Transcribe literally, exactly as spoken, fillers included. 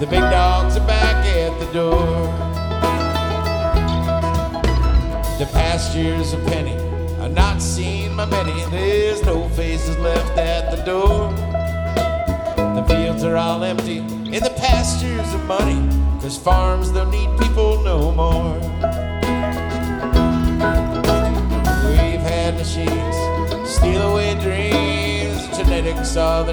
The big dogs are back at the door. The past years a penny, I've not seen my many. There's no faces left at the door. The fields are all empty in the pastures of money, 'cause farms don't need people no more. We've had machines steal away dreams. Genetics are the